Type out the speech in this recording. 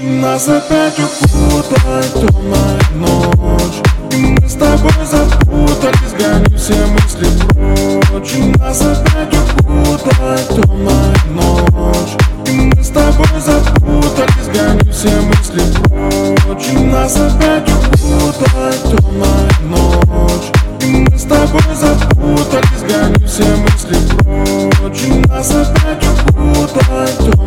Нас опять укутает темная ночь, и мы с тобой запутались, гоним все мысли прочь. Нас опять укутает темная ночь, и мы с тобой запутались, гоним все мысли прочь. Нас опять укутает темная ночь, и мы с тобой запутались, гоним все мысли прочь. Нас опять укутает темная ночь.